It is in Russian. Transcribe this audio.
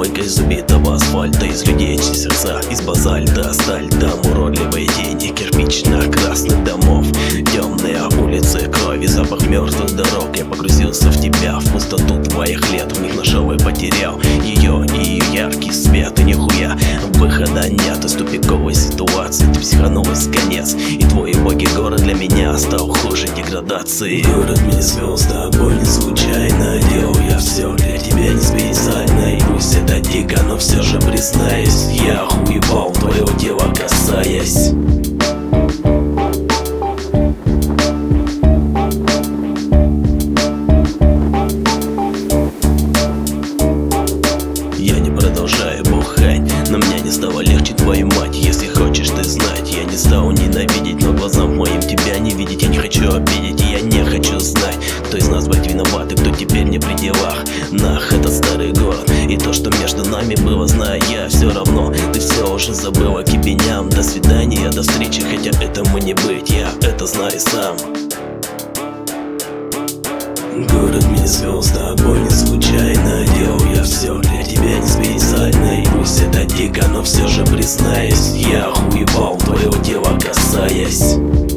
Стройка из убитого асфальта, из людей, чьи сердца из базальта. Сталь, там уродливые тени кирпично-красных домов, темные улицы крови, запах мертвых дорог. Я погрузился в тебя, в пустоту твоих лет. В них нашел и потерял ее и ее яркий свет. И нихуя выхода нет из тупиковой ситуации. Ты психанулась конец, и твой убогий город для меня стал хуже деградации. Город мне свел с тобой не случайно. Делал я все для тебя не специально. И пусть это дико, но все же признаюсь, я охуевал твоего тела касаясь. Я не продолжаю бухать, но мне не стало легче, твою мать. Если хочешь ты знать, я не стал ненавидеть, но глазам моим тебя не видеть. Я не хочу обидеть, и я не хочу знать, кто из нас будет виноват и кто теперь не при делах. Нах, этот старый город и то, что между нами было, знаю я все равно. Ты все уже забыла к ебеням. До свидания, до встречи, хотя этому не быть, я это знаю сам. Город меня свел с тобой не случайно. Делал я все для тебя не специально. И пусть это дико, но все же признаюсь, я охуевал твоего тела касаясь.